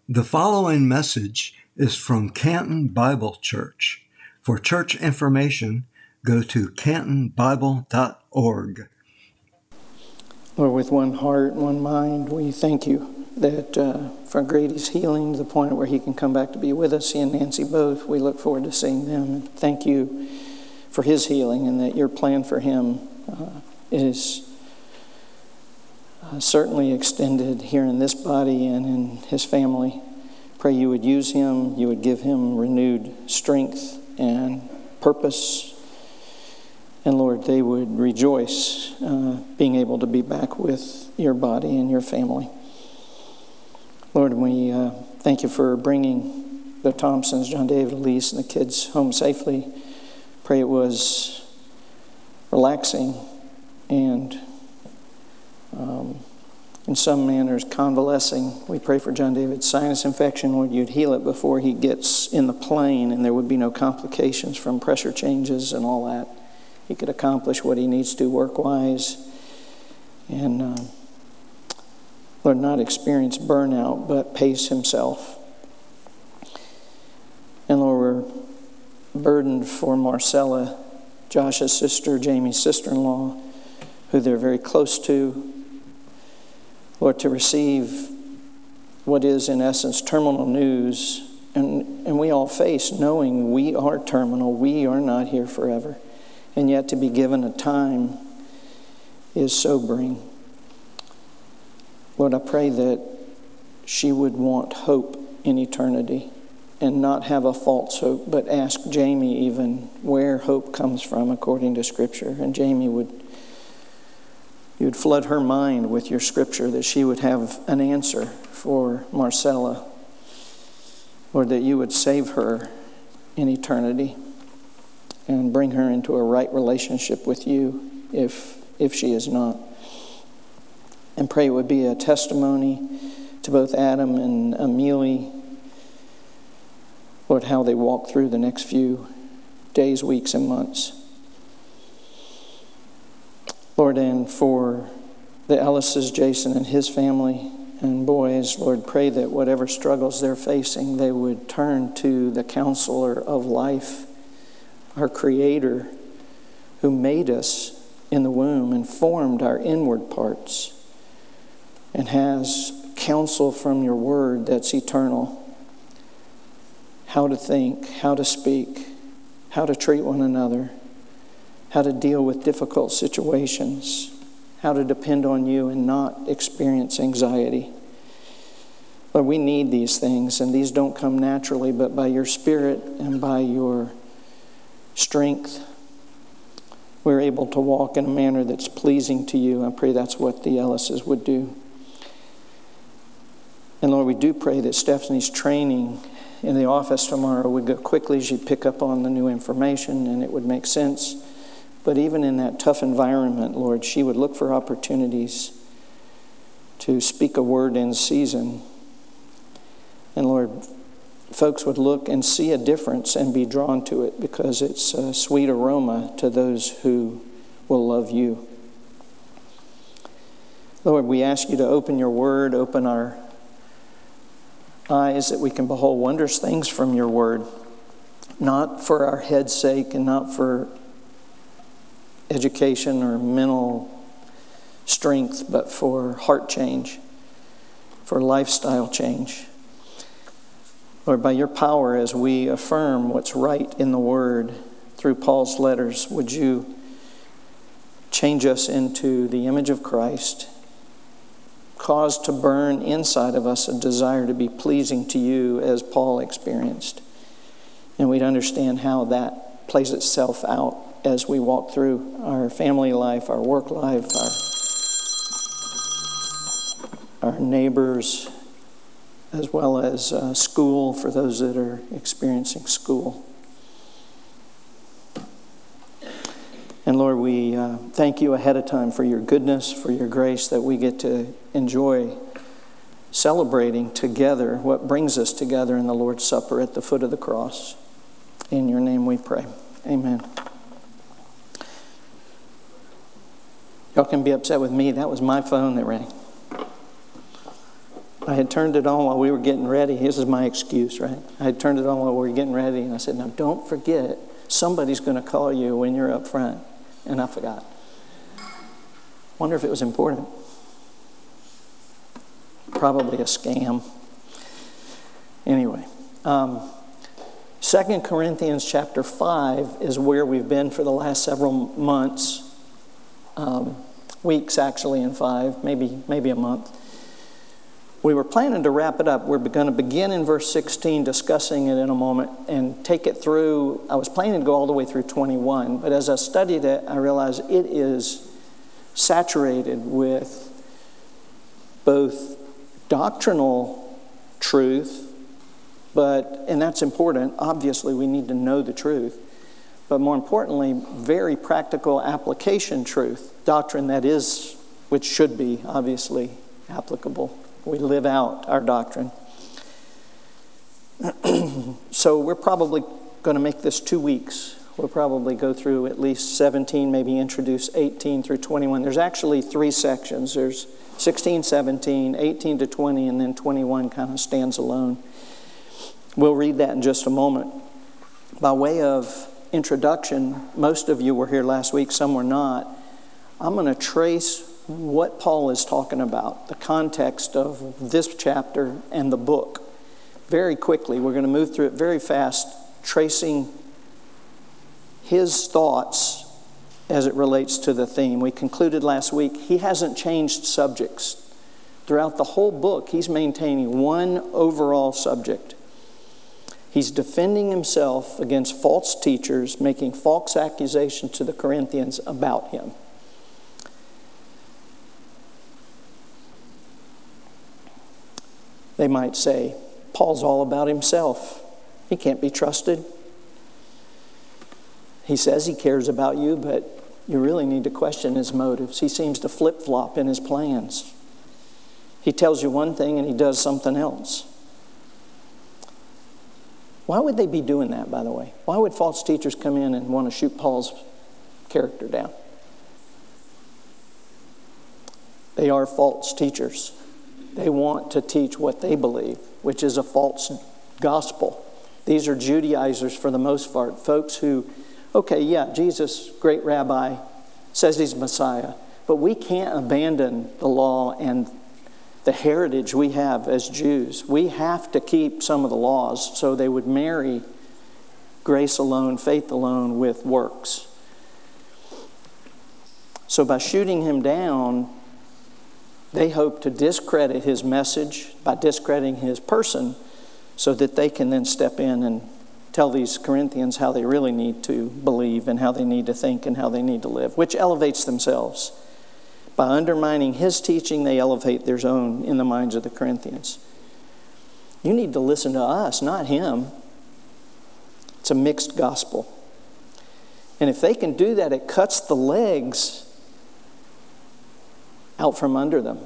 The following message is from Canton Bible Church. For church information, go to cantonbible.org. Lord, with one heart and one mind, we thank you that for Grady's healing to the point where he can come back to be with us. He and Nancy both, we look forward to seeing them. And thank you for his healing and that your plan for him is certainly extended here in this body and in his family. Pray you would use him, you would give him renewed strength and purpose. And Lord, they would rejoice being able to be back with your body and your family. Lord, we thank you for bringing the Thompsons, John David, Elise, and the kids home safely. Pray it was relaxing and in some manners convalescing. We pray for John David's sinus infection. Lord, you'd heal it before he gets in the plane and there would be no complications from pressure changes and all that. He could accomplish what he needs to work-wise and, Lord, not experience burnout, but pace himself. And Lord, we're burdened for Marcella, Josh's sister, Jamie's sister-in-law, who they're very close to. Lord, to receive what is in essence terminal news, and we all face knowing we are terminal, we are not here forever, and yet to be given a time is sobering. Lord, I pray that she would want hope in eternity and not have a false hope, but ask Jamie even where hope comes from according to Scripture, and Jamie you would flood her mind with your Scripture, that she would have an answer for Marcella. Lord, that you would save her in eternity and bring her into a right relationship with you if she is not. And pray it would be a testimony to both Adam and Amelie, Lord, how they walk through the next few days, weeks, and months. Lord, and for the Ellises, Jason and his family and boys, Lord, pray that whatever struggles they're facing, they would turn to the Counselor of Life, our Creator, who made us in the womb and formed our inward parts and has counsel from your word that's eternal. How to think, how to speak, how to treat one another, how to deal with difficult situations, how to depend on you and not experience anxiety. Lord, we need these things, and these don't come naturally, but by your Spirit and by your strength, we're able to walk in a manner that's pleasing to you. I pray that's what the Ellises would do. And Lord, we do pray that Stephanie's training in the office tomorrow would go quickly. She'd pick up on the new information and it would make sense. But even in that tough environment, Lord, she would look for opportunities to speak a word in season. And Lord, folks would look and see a difference and be drawn to it because it's a sweet aroma to those who will love you. Lord, we ask you to open your word, open our eyes that we can behold wondrous things from your word, not for our head's sake and not for education or mental strength, but for heart change, for lifestyle change. Lord, by your power, as we affirm what's right in the word through Paul's letters, would you change us into the image of Christ, cause to burn inside of us a desire to be pleasing to you as Paul experienced. And we'd understand how that plays itself out as we walk through our family life, our work life, our neighbors, as well as school for those that are experiencing school. And Lord, we thank you ahead of time for your goodness, for your grace that we get to enjoy celebrating together what brings us together in the Lord's Supper at the foot of the cross. In your name we pray. Amen. Y'all can be upset with me. That was my phone that rang. I had turned it on while we were getting ready. This is my excuse, right? I had turned it on while we were getting ready, and I said, now don't forget, somebody's going to call you when you're up front. And I forgot. Wonder if it was important. Probably a scam. Anyway, 2 Corinthians chapter 5 is where we've been for the last several months. Weeks, actually, in 5, maybe a month. We were planning to wrap it up. We're going to begin in verse 16, discussing it in a moment, and take it through. I was planning to go all the way through 21, but as I studied it, I realized it is saturated with both doctrinal truth, and that's important. Obviously, we need to know the truth. But more importantly, very practical application truth. Doctrine that is, which should be, obviously, applicable. We live out our doctrine. So we're probably going to make this 2 weeks. We'll probably go through at least 17, maybe introduce 18 through 21. There's actually 3 sections. There's 16, 17, 18 to 20, and then 21 kind of stands alone. We'll read that in just a moment. By way of introduction, most of you were here last week, some were not. I'm going to trace what Paul is talking about, the context of this chapter and the book. Very quickly, we're going to move through it very fast, tracing his thoughts as it relates to the theme. We concluded last week, he hasn't changed subjects. Throughout the whole book, he's maintaining one overall subject. He's defending himself against false teachers, making false accusations to the Corinthians about him. They might say, Paul's all about himself. He can't be trusted. He says he cares about you, but you really need to question his motives. He seems to flip-flop in his plans. He tells you one thing and he does something else. Why would they be doing that, by the way? Why would false teachers come in and want to shoot Paul's character down? They are false teachers. They want to teach what they believe, which is a false gospel. These are Judaizers for the most part, folks who, okay, yeah, Jesus, great rabbi, says he's Messiah, but we can't abandon the law and the heritage we have as Jews. We have to keep some of the laws, so they would marry grace alone, faith alone with works. So by shooting him down, they hope to discredit his message by discrediting his person so that they can then step in and tell these Corinthians how they really need to believe and how they need to think and how they need to live, which elevates themselves. By undermining his teaching, they elevate their own in the minds of the Corinthians. You need to listen to us, not him. It's a mixed gospel. And if they can do that, it cuts the legs out from under them.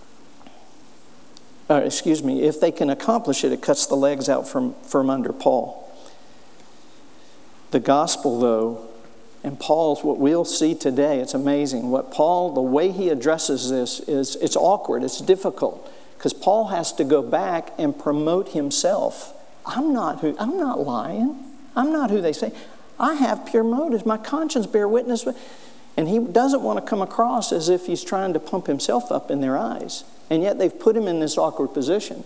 If they can accomplish it, it cuts the legs out from under Paul. The gospel, though, and Paul's, what we'll see today, it's amazing. What Paul, the way he addresses this is, it's awkward, it's difficult, because Paul has to go back and promote himself. I'm not lying. I'm not who they say. I have pure motives. My conscience bear witness with. And he doesn't want to come across as if he's trying to pump himself up in their eyes. And yet they've put him in this awkward position.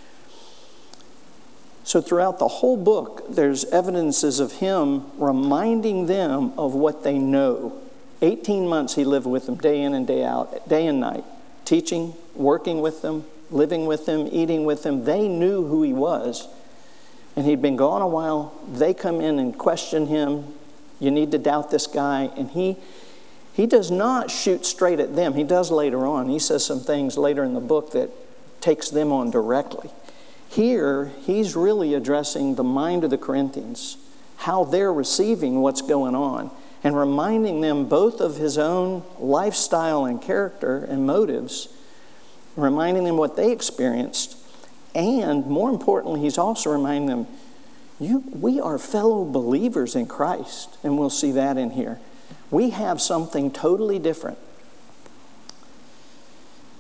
So throughout the whole book, there's evidences of him reminding them of what they know. 18 months he lived with them day in and day out, day and night. Teaching, working with them, living with them, eating with them. They knew who he was. And he'd been gone a while. They come in and question him. You need to doubt this guy. And he does not shoot straight at them. He does later on. He says some things later in the book that takes them on directly. Here, he's really addressing the mind of the Corinthians, how they're receiving what's going on, and reminding them both of his own lifestyle and character and motives, reminding them what they experienced, and more importantly, he's also reminding them, we are fellow believers in Christ, and we'll see that in here. We have something totally different.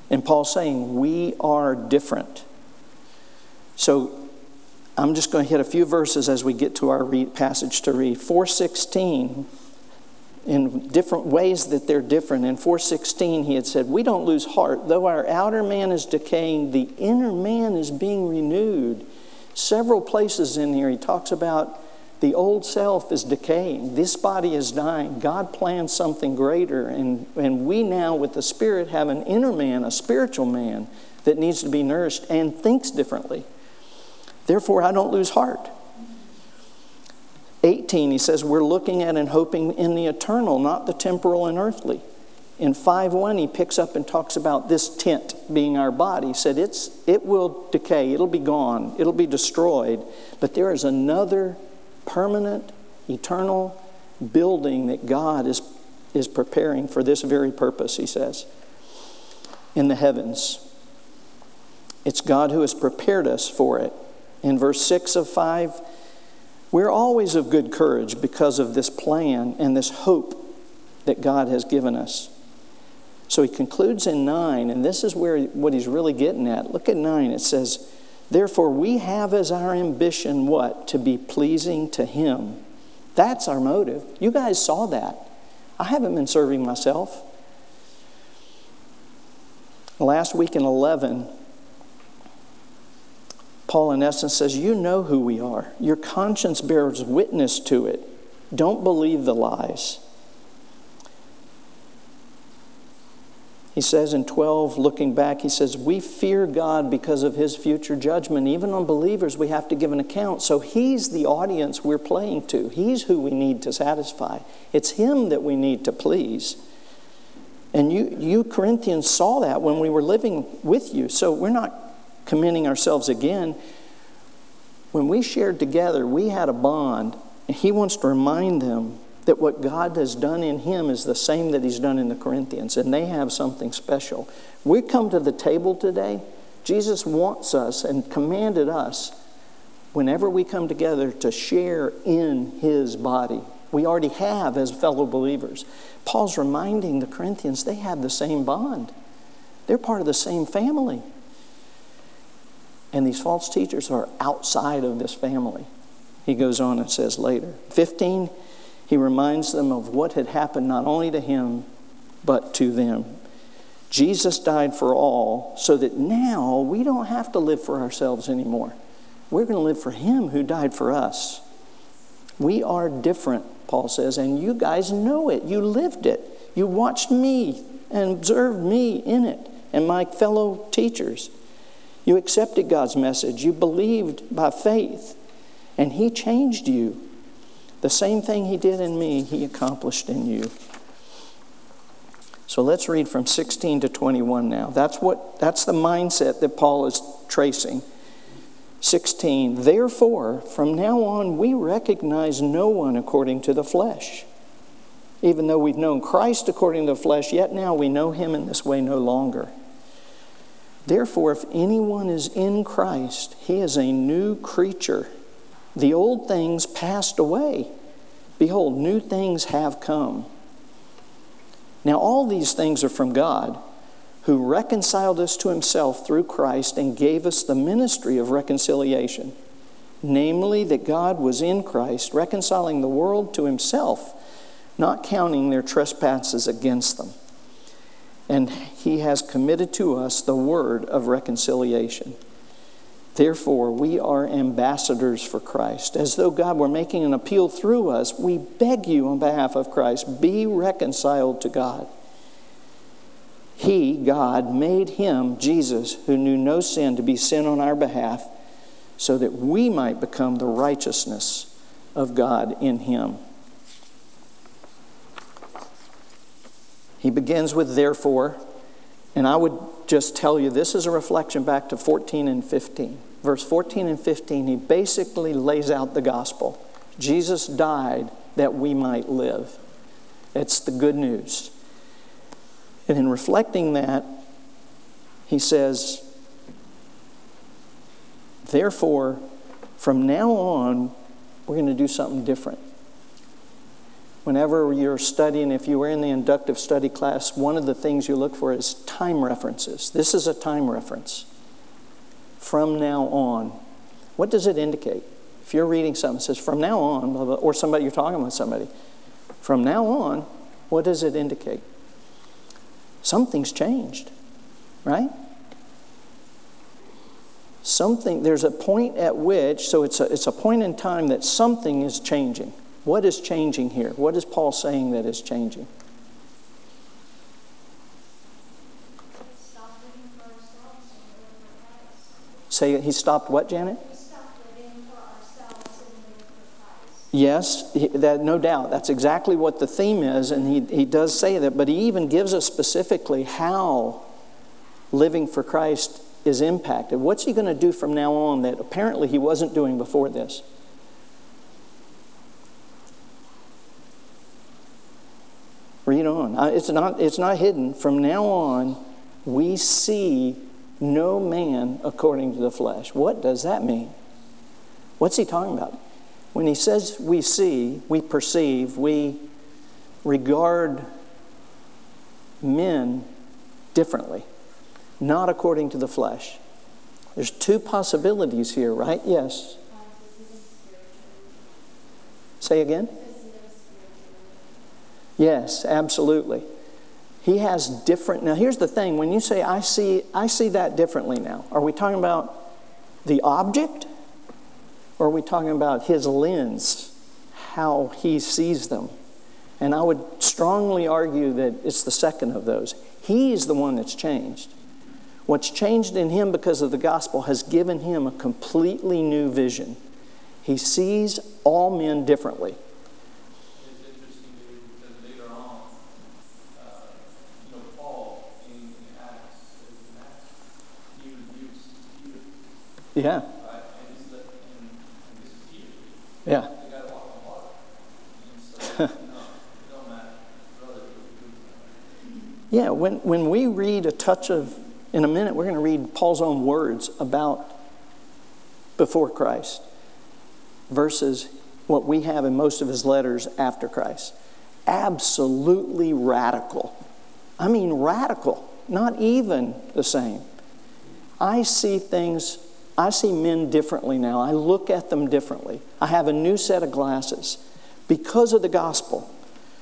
And Paul's saying we are different. So I'm just going to hit a few verses as we get to our passage to read. 4:16, in different ways that they're different. In 4:16 he had said, we don't lose heart. Though our outer man is decaying, the inner man is being renewed. Several places in here he talks about the old self is decaying. This body is dying. God plans something greater. And we now with the Spirit have an inner man, a spiritual man that needs to be nourished and thinks differently. Therefore, I don't lose heart. 18, he says, we're looking at and hoping in the eternal, not the temporal and earthly. In 5:1, he picks up and talks about this tent being our body. He said it will decay, it'll be gone, it'll be destroyed. But there is another permanent, eternal building that God is preparing for this very purpose, he says, in the heavens. It's God who has prepared us for it. In verse 6 of 5, we're always of good courage because of this plan and this hope that God has given us. So he concludes in 9, and this is what he's really getting at. Look at 9. It says, therefore we have as our ambition what? To be pleasing to him. That's our motive. You guys saw that. I haven't been serving myself. Last week in 11, Paul in essence says, you know who we are. Your conscience bears witness to it. Don't believe the lies. He says in 12, looking back, he says, we fear God because of his future judgment. Even on believers, we have to give an account. So he's the audience we're playing to. He's who we need to satisfy. It's him that we need to please. And you Corinthians saw that when we were living with you. So we're not commending ourselves again. When we shared together, we had a bond. And he wants to remind them that what God has done in him is the same that he's done in the Corinthians, and they have something special. We come to the table today. Jesus wants us and commanded us, whenever we come together, to share in his body. We already have as fellow believers. Paul's reminding the Corinthians they have the same bond. They're part of the same family. And these false teachers are outside of this family. He goes on and says later. 15, he reminds them of what had happened not only to him, but to them. Jesus died for all so that now we don't have to live for ourselves anymore. We're going to live for him who died for us. We are different, Paul says, and you guys know it. You lived it. You watched me and observed me in it and my fellow teachers. You accepted God's message. You believed by faith, and he changed you. The same thing he did in me, he accomplished in you. So let's read from 16 to 21 now. That's the mindset that Paul is tracing. 16, therefore, from now on, we recognize no one according to the flesh. Even though we've known Christ according to the flesh, yet now we know him in this way no longer. Therefore, if anyone is in Christ, he is a new creature. The old things passed away. Behold, new things have come. Now all these things are from God, who reconciled us to himself through Christ and gave us the ministry of reconciliation. Namely, that God was in Christ, reconciling the world to himself, not counting their trespasses against them. And he has committed to us the word of reconciliation. Therefore, we are ambassadors for Christ. As though God were making an appeal through us, we beg you on behalf of Christ, be reconciled to God. He, God, made him, Jesus, who knew no sin, to be sin on our behalf, so that we might become the righteousness of God in him. He begins with therefore, and I would just tell you this is a reflection back to 14 and 15. Verse 14 and 15, he basically lays out the gospel. Jesus died that we might live. It's the good news. And in reflecting that, he says, therefore, from now on, we're going to do something different. Whenever you're studying, if you were in the inductive study class, one of the things you look for is time references. This is a time reference. From now on. What does it indicate? If you're reading something that says, from now on, blah, blah, or somebody, you're talking with somebody, from now on, what does it indicate? Something's changed, right? There's a point at which, so it's a point in time that something is changing. What is changing here? What is Paul saying that is changing? Say, he stopped what, Janet? We stopped living for ourselves and living for Christ. Yes, that, no doubt. That's exactly what the theme is, and he does say that, but he even gives us specifically how living for Christ is impacted. What's he going to do from now on that apparently he wasn't doing before this? Read on. It's not hidden. From now on, we see no man according to the flesh. What does that mean? What's he talking about? When he says we see, we perceive, we regard men differently, not according to the flesh. There's two possibilities here, right? Yes. Say again? Yes, absolutely. He has different. Now, here's the thing. When you say, I see that differently now, are we talking about the object? Or are we talking about his lens, how he sees them? And I would strongly argue that it's the second of those. He's the one that's changed. What's changed in him because of the gospel has given him a completely new vision. He sees all men differently. Yeah. Yeah. Yeah, when we read a touch of, in a minute, we're going to read Paul's own words about before Christ versus what we have in most of his letters after Christ. Absolutely radical. I mean radical, not even the same. I see men differently now. I look at them differently. I have a new set of glasses because of the gospel.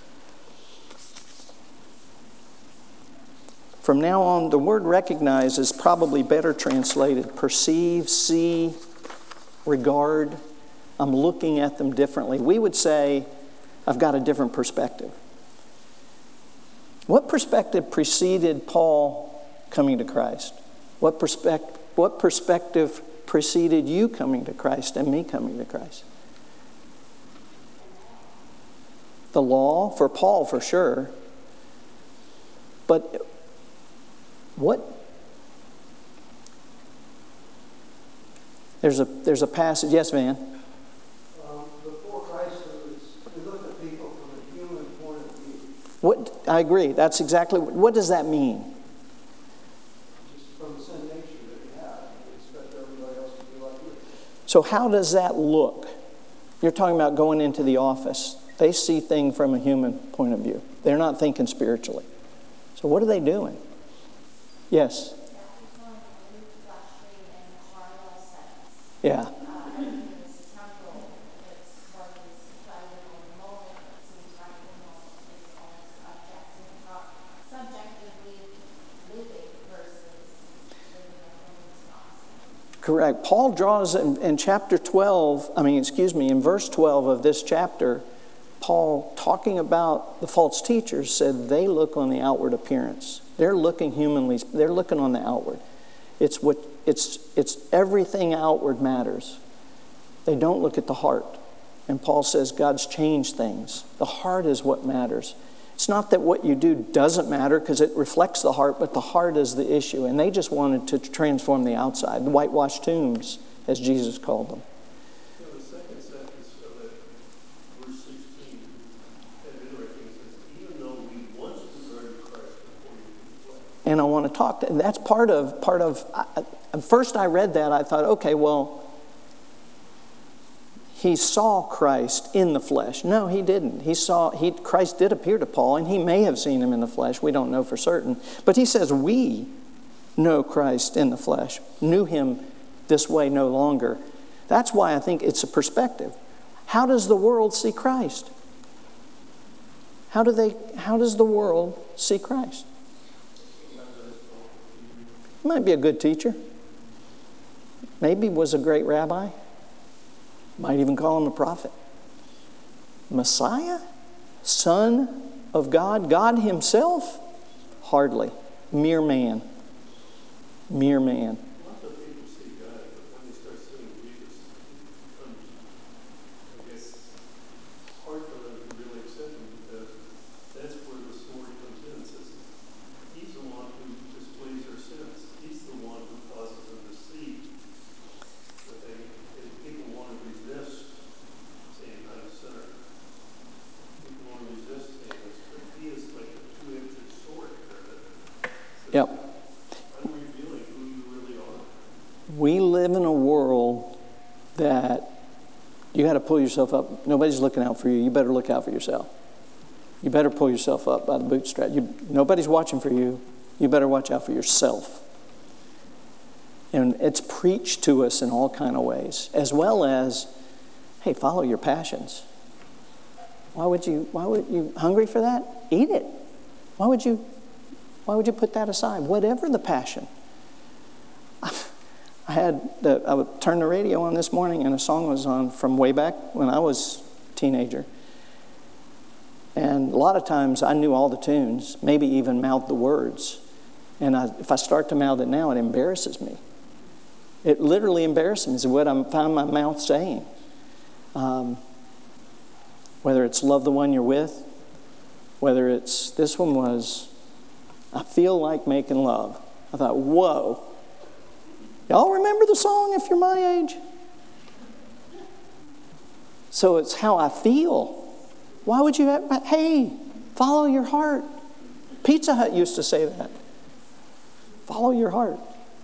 From now on, the word recognize is probably better translated perceive, see, regard. I'm looking at them differently. We would say, I've got a different perspective. What perspective preceded Paul coming to Christ? What perspective preceded you coming to Christ and me coming to Christ? The law, for Paul for sure. But what? There's a passage. Yes, Van? Before Christ, we look at people from a human point of view. I agree. That's exactly what does that mean? From the sin nature that we have, we expect everybody else to be like you. So how does that look? You're talking about going into the office. They see things from a human point of view. They're not thinking spiritually. So what are they doing? Yes? Yeah. Correct. Paul draws in chapter 12, in verse 12 of this chapter, Paul, talking about the false teachers, said they look on the outward appearance. They're looking humanly, they're looking on the outward. It's everything outward matters. They don't look at the heart. And Paul says God's changed things. The heart is what matters. It's not that what you do doesn't matter because it reflects the heart, but the heart is the issue. And they just wanted to transform the outside, the whitewashed tombs, as Jesus called them. The second sentence of that, verse 16, says, even though we once regarded Christ according to the flesh. And I want to talk to, and that's part of. First I read that, I thought, okay, well, he saw Christ in the flesh. No, he didn't. Christ did appear to Paul, and he may have seen him in the flesh. We don't know for certain. But he says we know Christ in the flesh, knew him this way no longer. That's why I think it's a perspective. How does the world see Christ? How does the world see Christ? He might be a good teacher. Maybe was a great rabbi. Might even call him a prophet. Messiah? Son of God? God himself? Hardly. Mere man. Mere man. Lots of people see God, but when they start seeing Jesus, it becomes, I guess, hard for them to really accept him, because that's where the story comes in. It says, he's the one who displays their sins. He's the one who causes them to see that people want to resist saying, I'm a sinner. People want to resist saying this, but he is like a two-edged sword there. Yep. Unrevealing who you really are. We live in a world that you got to pull yourself up. Nobody's looking out for you. You better look out for yourself. You better pull yourself up by the bootstrap. Nobody's watching for you. You better watch out for yourself. And it's preached to us in all kind of ways, as well as, hey, follow your passions. Why would you hungry for that? Eat it. Why would you put that aside? Whatever the passion. I would turn the radio on this morning, and a song was on from way back when I was a teenager. And a lot of times I knew all the tunes, maybe even mouthed the words. And if I start to mouth it now, it embarrasses me. It literally embarrasses me. Is what I find my mouth saying. Whether it's love the one you're with, whether it's, this one was, I feel like making love. I thought, whoa. Y'all remember the song if you're my age? So it's how I feel. Why would you have, hey, follow your heart. Pizza Hut used to say that. Follow your heart.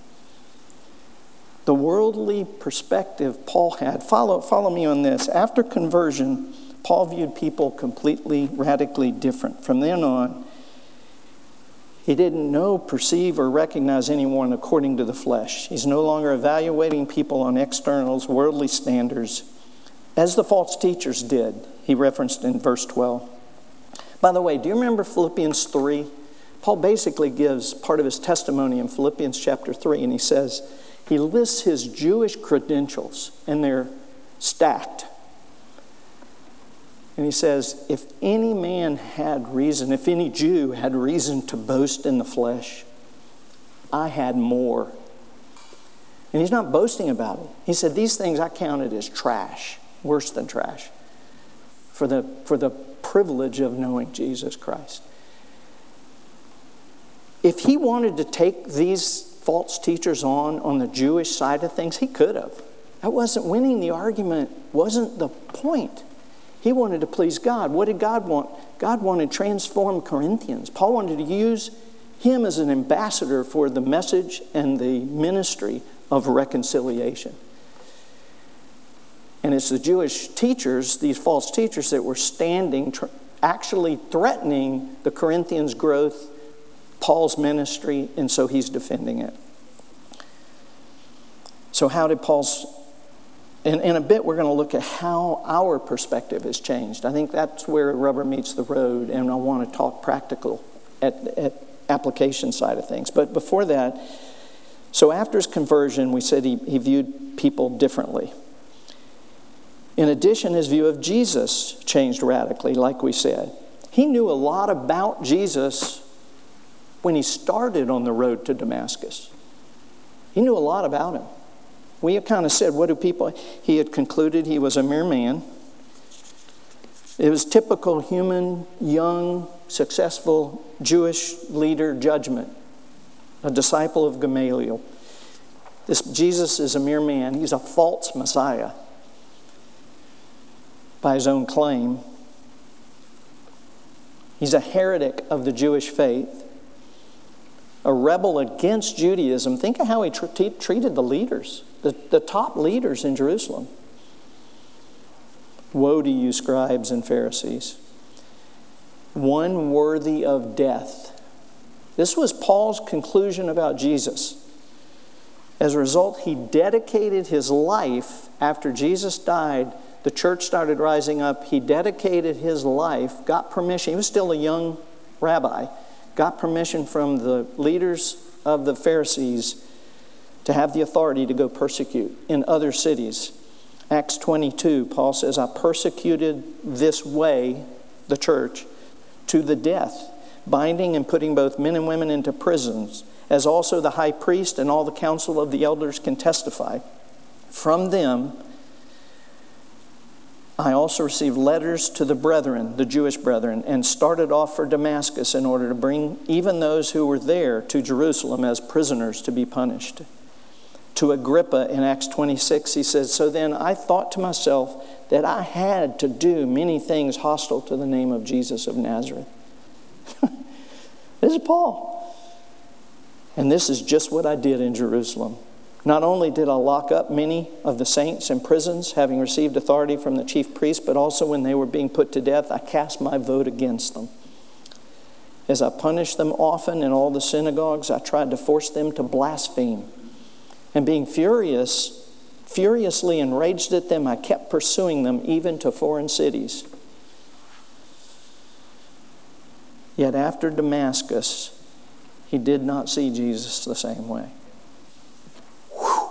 The worldly perspective Paul had. Follow me on this. After conversion, Paul viewed people completely, radically different. From then on, he didn't know, perceive, or recognize anyone according to the flesh. He's no longer evaluating people on externals, worldly standards, as the false teachers did, he referenced in verse 12. By the way, do you remember Philippians 3? Paul basically gives part of his testimony in Philippians chapter 3, and he says, he lists his Jewish credentials, and they're stacked. And he says, if any man had reason, if any Jew had reason to boast in the flesh, I had more. And he's not boasting about it. He said, these things I counted as trash, worse than trash, for the privilege of knowing Jesus Christ. If he wanted to take these false teachers on the Jewish side of things, he could have. That wasn't winning the argument, wasn't the point. He wanted to please God. What did God want? God wanted to transform Corinthians. Paul wanted to use him as an ambassador for the message and the ministry of reconciliation. And it's the Jewish teachers, these false teachers, that were standing, actually threatening the Corinthians' growth, Paul's ministry, and so he's defending it. So how did Paul's... In a bit, we're going to look at how our perspective has changed. I think that's where rubber meets the road, and I want to talk practical at application side of things. But before that, so after his conversion, we said he viewed people differently. In addition, his view of Jesus changed radically, like we said. He knew a lot about Jesus when he started on the road to Damascus. He knew a lot about him. We have kind of said, what do people... He had concluded he was a mere man. It was typical human, young, successful Jewish leader judgment. A disciple of Gamaliel. This Jesus is a mere man. He's a false Messiah by his own claim. He's a heretic of the Jewish faith. A rebel against Judaism. Think of how he treated the leaders. The top leaders in Jerusalem. Woe to you, scribes and Pharisees, one worthy of death. This was Paul's conclusion about Jesus. As a result, he dedicated his life after Jesus died. The church started rising up. He dedicated his life, got permission. He was still a young rabbi, got permission from the leaders of the Pharisees to have the authority to go persecute in other cities. Acts 22, Paul says, I persecuted this way, the church, to the death, binding and putting both men and women into prisons, as also the high priest and all the council of the elders can testify. From them, I also received letters to the brethren, the Jewish brethren, and started off for Damascus in order to bring even those who were there to Jerusalem as prisoners to be punished. To Agrippa in Acts 26, he says, so then I thought to myself that I had to do many things hostile to the name of Jesus of Nazareth. This is Paul. And this is just what I did in Jerusalem. Not only did I lock up many of the saints in prisons, having received authority from the chief priest, but also when they were being put to death, I cast my vote against them. As I punished them often in all the synagogues, I tried to force them to blaspheme. And being furiously enraged at them, I kept pursuing them even to foreign cities. Yet after Damascus, he did not see Jesus the same way. Whew.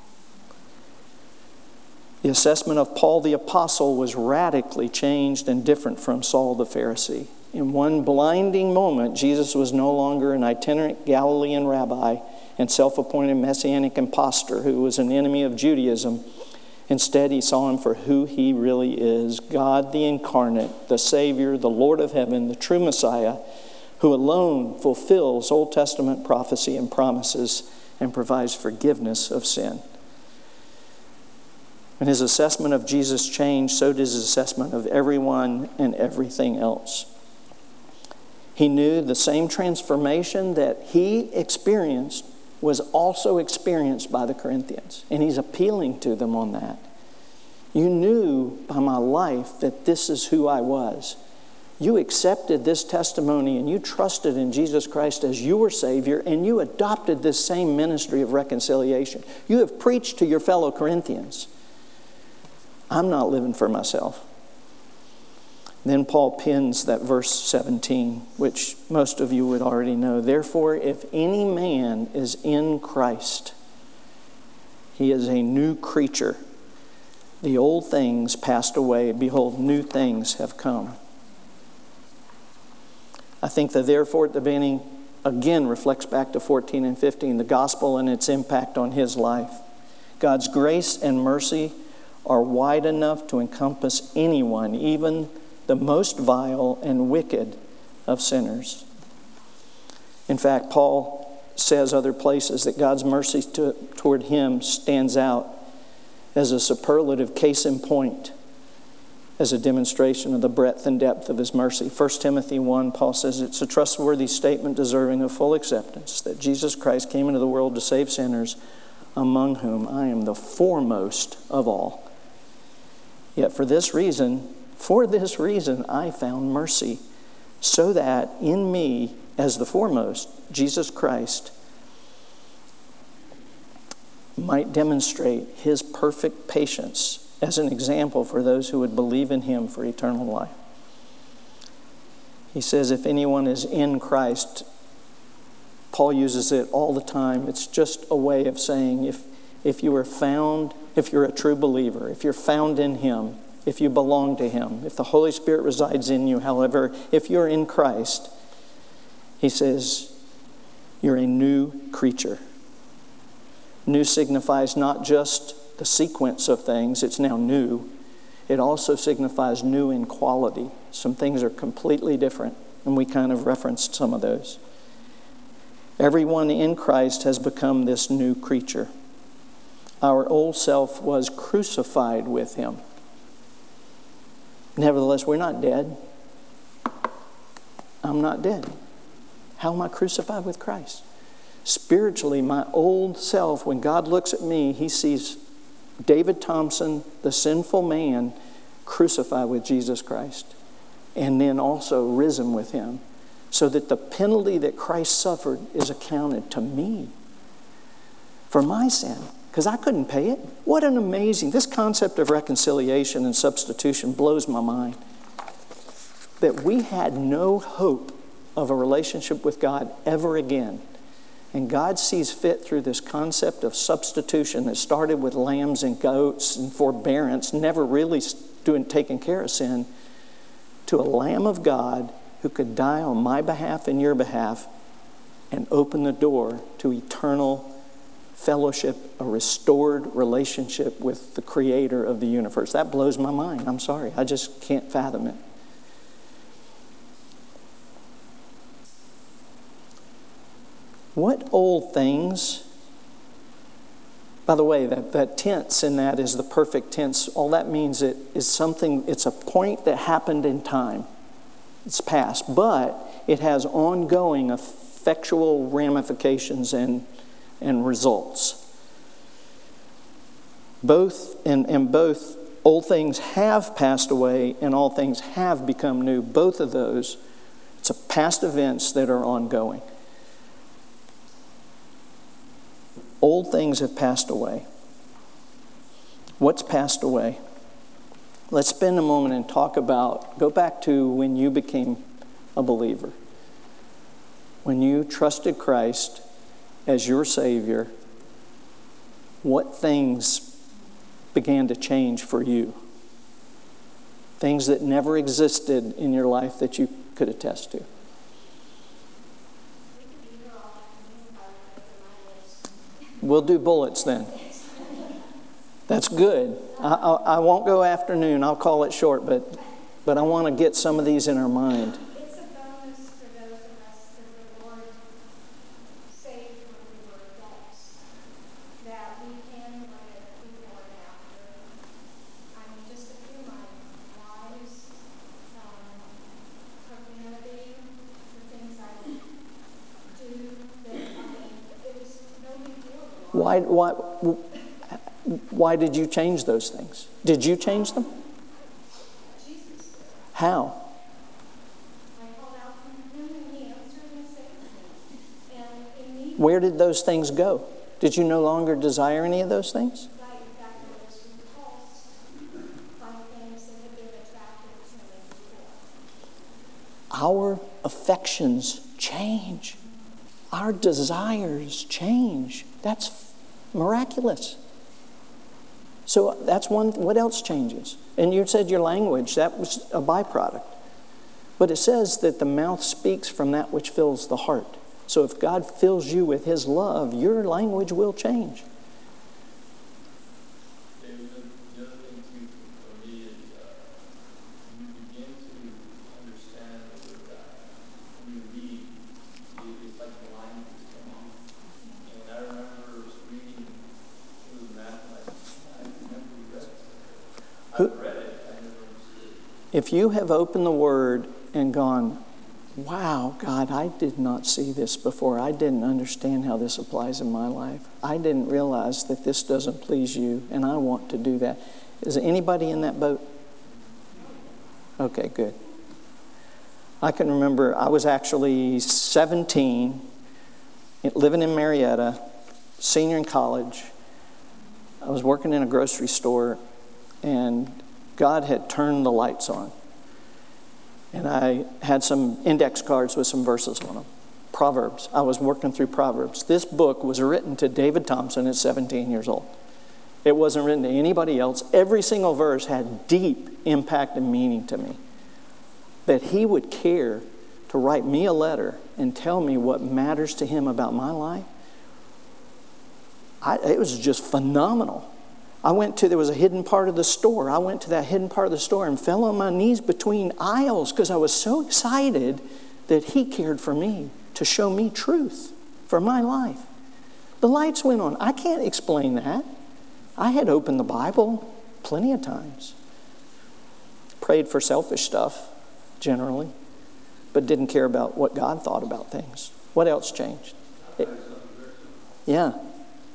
The assessment of Paul the Apostle was radically changed and different from Saul the Pharisee. In one blinding moment, Jesus was no longer an itinerant Galilean rabbi and self-appointed messianic impostor who was an enemy of Judaism. Instead, he saw him for who he really is, God the incarnate, the Savior, the Lord of heaven, the true Messiah, who alone fulfills Old Testament prophecy and promises and provides forgiveness of sin. When his assessment of Jesus changed, so did his assessment of everyone and everything else. He knew the same transformation that he experienced was also experienced by the Corinthians. And he's appealing to them on that. You knew by my life that this is who I was. You accepted this testimony and you trusted in Jesus Christ as your Savior, and you adopted this same ministry of reconciliation. You have preached to your fellow Corinthians. I'm not living for myself. Then Paul pins that verse 17, which most of you would already know. Therefore, if any man is in Christ, he is a new creature. The old things passed away. Behold, new things have come. I think the therefore at the beginning again reflects back to 14 and 15, the gospel and its impact on his life. God's grace and mercy are wide enough to encompass anyone, even the most vile and wicked of sinners. In fact, Paul says other places that God's mercy toward him stands out as a superlative case in point, as a demonstration of the breadth and depth of his mercy. 1 Timothy 1, Paul says it's a trustworthy statement deserving of full acceptance that Jesus Christ came into the world to save sinners, among whom I am the foremost of all. Yet for this reason I found mercy, so that in me, as the foremost, Jesus Christ might demonstrate his perfect patience as an example for those who would believe in him for eternal life. He says, if anyone is in Christ, Paul uses it all the time. It's just a way of saying if you're a true believer, if you're found in him, if you belong to him, if the Holy Spirit resides in you, however, if you're in Christ, he says, you're a new creature. New signifies not just the sequence of things, it's now new. It also signifies new in quality. Some things are completely different, and we kind of referenced some of those. Everyone in Christ has become this new creature. Our old self was crucified with him. Nevertheless, we're not dead. I'm not dead. How am I crucified with Christ? Spiritually, my old self, when God looks at me, he sees David Thompson, the sinful man, crucified with Jesus Christ, and then also risen with him, so that the penalty that Christ suffered is accounted to me for my sin, because I couldn't pay it. What an amazing, this concept of reconciliation and substitution blows my mind. That we had no hope of a relationship with God ever again. And God sees fit through this concept of substitution that started with lambs and goats and forbearance, never really taking care of sin, to a Lamb of God who could die on my behalf and your behalf and open the door to eternal fellowship, a restored relationship with the Creator of the universe. That blows my mind. I'm sorry. I just can't fathom it. What old things, by the way, that tense in that is the perfect tense. All that means it is something, it's a point that happened in time. It's past, but it has ongoing effectual ramifications and results. Both old things have passed away and all things have become new. Both of those, it's a past events that are ongoing. Old things have passed away. What's passed away? Let's spend a moment and go back to when you became a believer. When you trusted Christ as your Savior, what things began to change for you? Things that never existed in your life that you could attest to. We'll do bullets then. That's good. I won't go afternoon. I'll call it short, but I want to get some of these in our mind. It's a bonus for those of us that the Lord saved when we were adults, that we can look at before and after. I mean, just a few lives, profanity, the things I do that, it was no big deal. Why did you change those things? Did you change them? Jesus. How? I called out from him and he answered and saved me. And immediately Where did those things go? Did you no longer desire any of those things? I was repulsed by things that had been attractive to me before. Our affections change. Our desires change. That's miraculous. So that's one. What else changes? And you said your language. That was a byproduct. But it says that the mouth speaks from that which fills the heart. So if God fills you with His love, your language will change. The other thing too for me is you begin to understand the Word of God. When you read, it's like the lines come off. And I remember reading through Matthew, I never read it. I've read it, I never understood it. If you have opened the Word and gone, wow, God, I did not see this before. I didn't understand how this applies in my life. I didn't realize that this doesn't please you, and I want to do that. Is there anybody in that boat? Okay, good. I can remember I was actually 17, living in Marietta, senior in college. I was working in a grocery store, and God had turned the lights on. And I had some index cards with some verses on them. Proverbs. I was working through Proverbs. This book was written to David Thompson at 17 years old. It wasn't written to anybody else. Every single verse had deep impact and meaning to me. That he would care to write me a letter and tell me what matters to him about my life. It was just phenomenal. There was a hidden part of the store. I went to that hidden part of the store and fell on my knees between aisles because I was so excited that he cared for me to show me truth for my life. The lights went on. I can't explain that. I had opened the Bible plenty of times. Prayed for selfish stuff, generally, but didn't care about what God thought about things. What else changed? Yeah.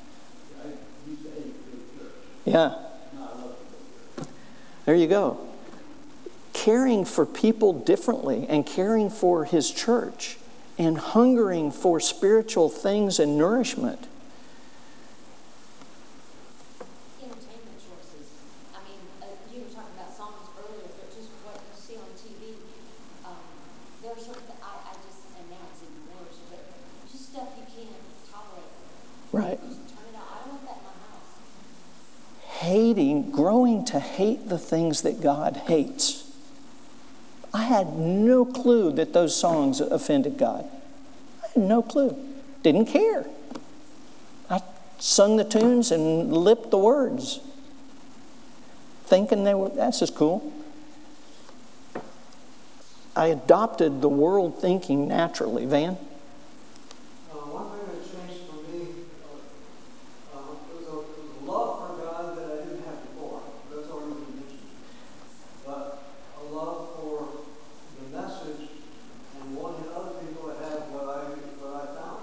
Yeah. There you go. caring for people differently and caring for his church and hungering for spiritual things and nourishment. Entertainment choices. I mean, you were talking about songs earlier, but just what you see on TV. There are certain I just, and now it's even worse, but just stuff you can't tolerate. Right. Just turn it out. I don't want that in my house. Growing to hate the things that God hates. I had no clue that those songs offended God. I had no clue. Didn't care. I sung the tunes and lipped the words, thinking that's just cool. I adopted the world thinking naturally. Van? One thing that changed for me was a love for God that I didn't have before. That's already been mentioned. But a love for the message and wanting other people to have what I found.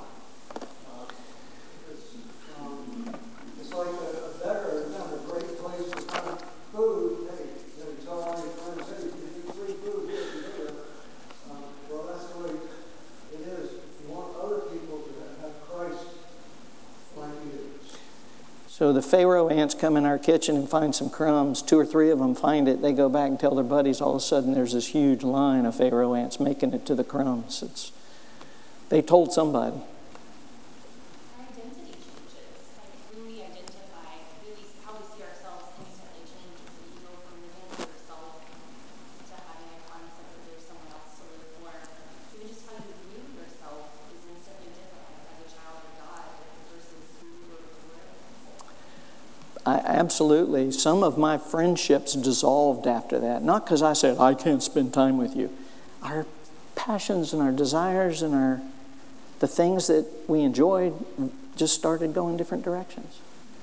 It's like a beggar found a great place to find food. Hey, you tell all your friends, hey, you get free food here and there. Well, that's the way it is. You want other people to have Christ like you do. So the Pharaoh ants come in our kitchen and find some crumbs. 2 or 3 of them find it. They go back and tell their buddies. All of a sudden, there's this huge line of Pharaoh ants making it to the crumbs. They told somebody. Our identity changes. Like when we identify, really how we see ourselves instantly changes. You go from living for yourself to having a concept that there's someone else to live for. Even just how you view yourself is instantly different as a child of God versus who you were before. Absolutely. Some of my friendships dissolved after that. Not because I said, I can't spend time with you. Our passions and our desires and the things that we enjoyed just started going different directions.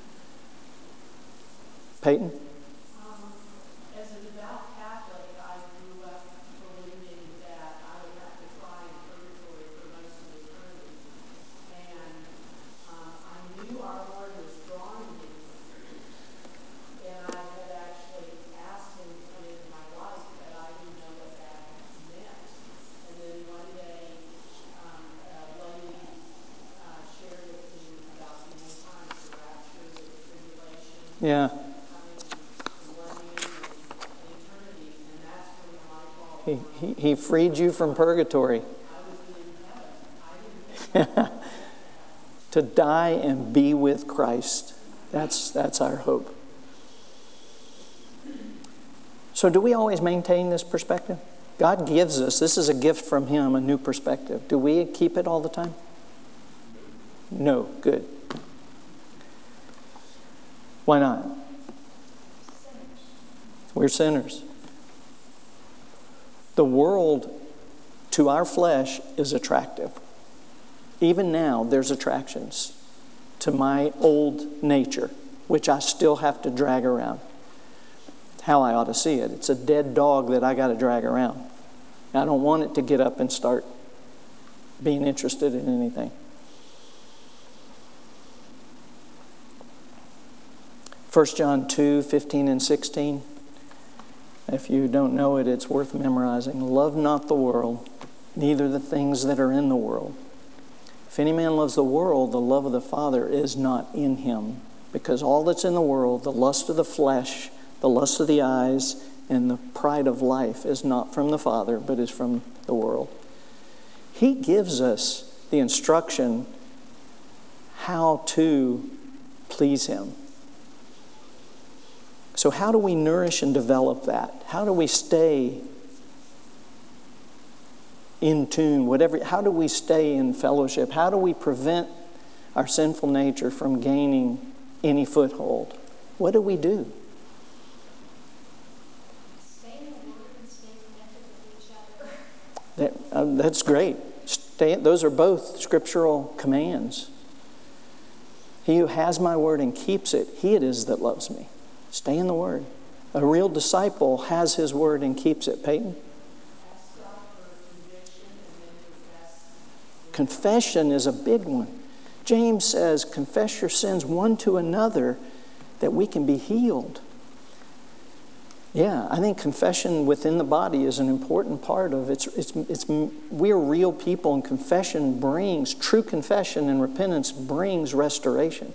Peyton? As a devout Catholic, I grew up believing that I would have to cry in purgatory for most of eternity. And I knew our Lord was drawing me. And I had actually asked him to come into my life, but I didn't know what that meant. And then one day, a lady shared with me about the end times, the rapture, the tribulation. Yeah. He freed you from purgatory. To die and be with Christ. That's our hope. So do we always maintain this perspective? God gives us, this is a gift from Him, a new perspective. Do we keep it all the time? No. Good. Why not? We're sinners. The world, to our flesh, is attractive. Even now, there's attractions to my old nature, which I still have to drag around. How I ought to see it. It's a dead dog that I got to drag around. I don't want it to get up and start being interested in anything. 1 John 2, 15 and 16. If you don't know it, it's worth memorizing. Love not the world, neither the things that are in the world. If any man loves the world, the love of the Father is not in him. Because all that's in the world, the lust of the flesh, the lust of the eyes, and the pride of life is not from the Father, but is from the world. He gives us the instruction how to please Him. So how do we nourish and develop that? How do we stay in tune? How do we stay in fellowship? How do we prevent our sinful nature from gaining any foothold? What do we do? Stay in the Word and stay connected with each other. That's great. Those are both scriptural commands. He who has my word and keeps it, he it is that loves me. Stay in the Word. A real disciple has his word and keeps it. Peyton? Confession is a big one. James says, confess your sins one to another that we can be healed. Yeah, I think confession within the body is an important part of it. We're real people, and true confession and repentance brings restoration.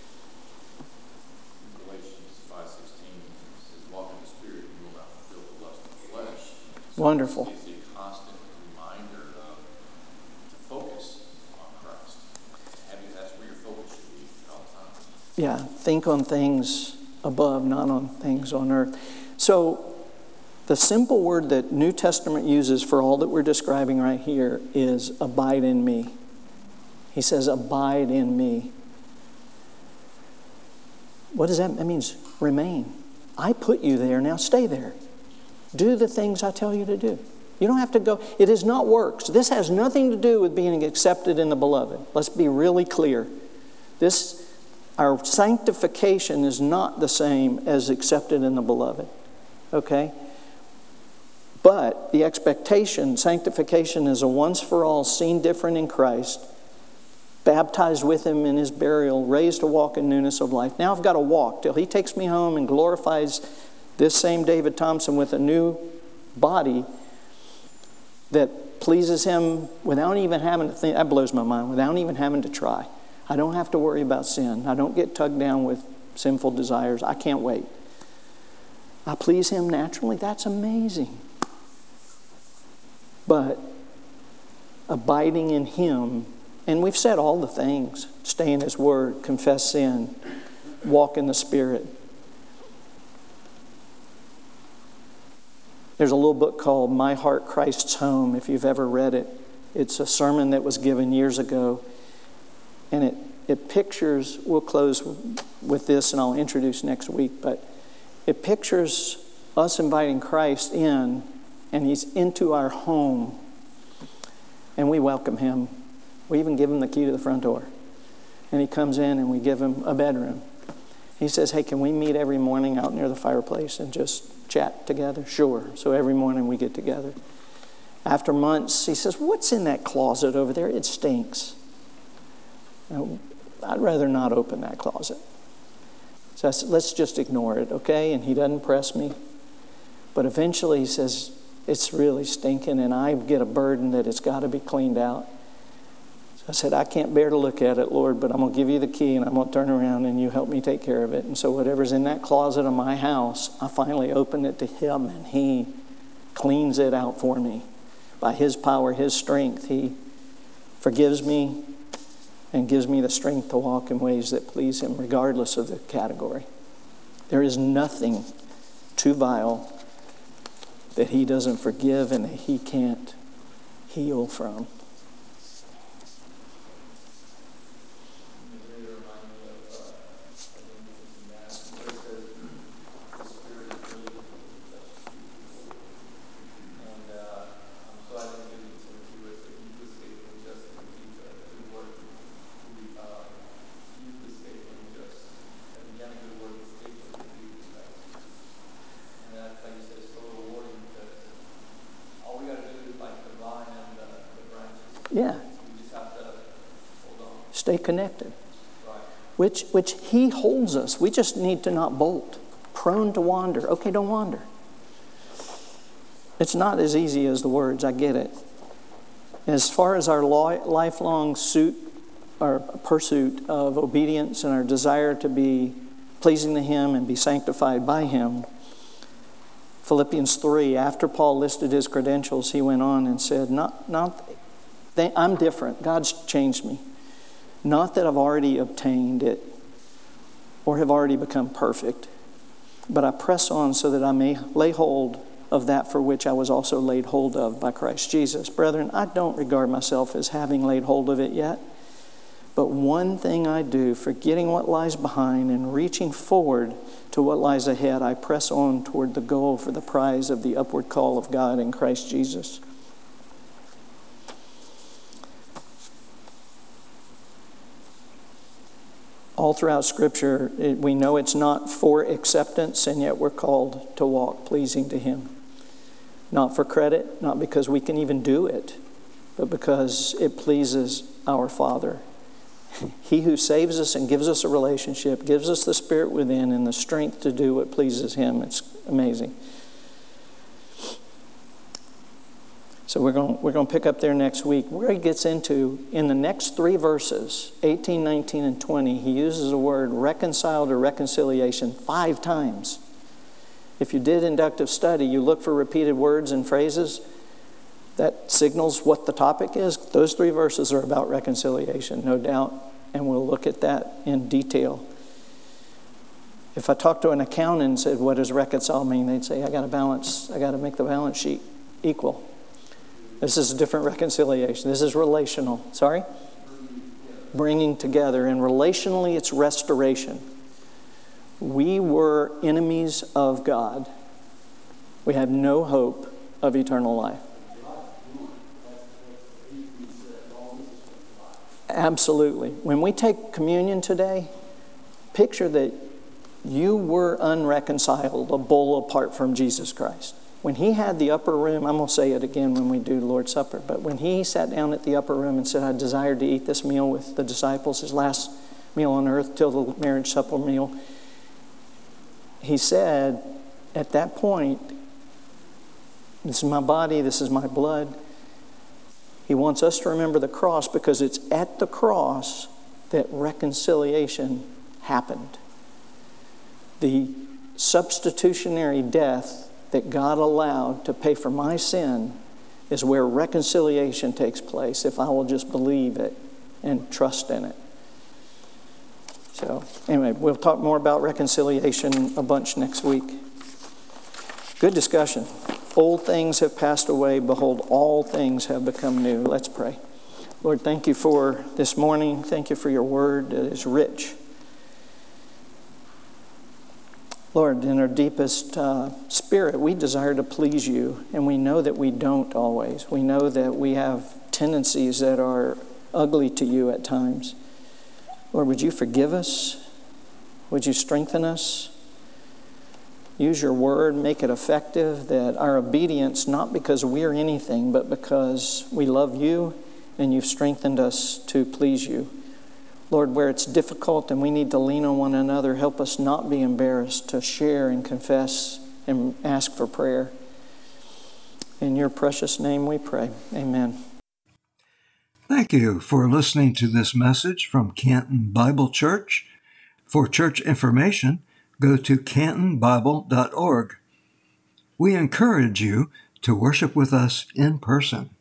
Galatians 5:16 says, walk in the Spirit, and you will not fulfill the lust of the flesh. So Wonderful. It's a constant reminder to focus on Christ. That's where your focus should be at all times. Yeah, think on things above, not on things on earth. So the simple word that New Testament uses for all that we're describing right here is abide in me. He says, abide in me. What does that mean? That means remain. I put you there, now stay there. Do the things I tell you to do. You don't have to go. It is not works. This has nothing to do with being accepted in the beloved. Let's be really clear. Our sanctification is not the same as accepted in the beloved. Okay? But the expectation, sanctification is a once for all, seen different in Christ, baptized with Him in His burial, raised to walk in newness of life. Now I've got to walk till He takes me home and glorifies this same David Thompson with a new body that pleases Him without even having to think. That blows my mind, without even having to try. I don't have to worry about sin. I don't get tugged down with sinful desires. I can't wait. I please Him naturally. That's amazing. But abiding in Him, and we've said all the things, stay in His Word, confess sin, walk in the Spirit. There's a little book called My Heart, Christ's Home, if you've ever read it. It's a sermon that was given years ago. And it pictures, we'll close with this and I'll introduce next week, but it pictures us inviting Christ in, and He's into our home. And we welcome Him. We even give Him the key to the front door. And He comes in and we give Him a bedroom. He says, hey, can we meet every morning out near the fireplace and just chat together? Sure. So every morning we get together. After months, He says, what's in that closet over there? It stinks. I'd rather not open that closet. So I said, let's just ignore it, okay? And He doesn't press me. But eventually He says, it's really stinking, and I get a burden that it's got to be cleaned out. So I said, I can't bear to look at it, Lord, but I'm going to give you the key, and I'm going to turn around, and you help me take care of it. And so whatever's in that closet of my house, I finally open it to Him, and He cleans it out for me. By His power, His strength, He forgives me and gives me the strength to walk in ways that please Him, regardless of the category. There is nothing too vile that He doesn't forgive and that He can't heal from. Yeah. Stay connected. Which He holds us. We just need to not bolt. Prone to wander. Okay, don't wander. It's not as easy as the words. I get it. As far as our lifelong pursuit of obedience and our desire to be pleasing to Him and be sanctified by Him, Philippians 3, after Paul listed his credentials, he went on and said, I'm different. God's changed me. Not that I've already obtained it or have already become perfect, but I press on so that I may lay hold of that for which I was also laid hold of by Christ Jesus. Brethren, I don't regard myself as having laid hold of it yet, but one thing I do, forgetting what lies behind and reaching forward to what lies ahead, I press on toward the goal for the prize of the upward call of God in Christ Jesus. All throughout Scripture, we know it's not for acceptance, and yet we're called to walk pleasing to Him. Not for credit, not because we can even do it, but because it pleases our Father. He who saves us and gives us a relationship, gives us the Spirit within and the strength to do what pleases Him. It's amazing. So we're going to pick up there next week. Where he gets into, in the next 3 verses, 18, 19, and 20, he uses the word reconciled or reconciliation 5 times. If you did inductive study, you look for repeated words and phrases. That signals what the topic is. Those 3 verses are about reconciliation, no doubt, and we'll look at that in detail. If I talked to an accountant and said, what does reconcile mean? They'd say, I got to make the balance sheet equal. This is a different reconciliation. This is relational. Sorry? Bringing together. And relationally, it's restoration. We were enemies of God. We have no hope of eternal life. Absolutely. When we take communion today, picture that you were unreconcilable apart from Jesus Christ. When he had the upper room, I'm going to say it again when we do the Lord's Supper, but when he sat down at the upper room and said, I desired to eat this meal with the disciples, his last meal on earth till the marriage supper meal, he said, at that point, this is my body, this is my blood. He wants us to remember the cross because it's at the cross that reconciliation happened. The substitutionary death that God allowed to pay for my sin is where reconciliation takes place if I will just believe it and trust in it. So anyway, we'll talk more about reconciliation a bunch next week. Good discussion. Old things have passed away. Behold, all things have become new. Let's pray. Lord, thank you for this morning. Thank you for your word that is rich. Lord, in our deepest spirit, we desire to please you, and we know that we don't always. We know that we have tendencies that are ugly to you at times. Lord, would you forgive us? Would you strengthen us? Use your word, make it effective, that our obedience, not because we're anything, but because we love you and you've strengthened us to please you. Lord, where it's difficult and we need to lean on one another, help us not be embarrassed to share and confess and ask for prayer. In your precious name we pray. Amen. Thank you for listening to this message from Canton Bible Church. For church information, go to cantonbible.org. We encourage you to worship with us in person.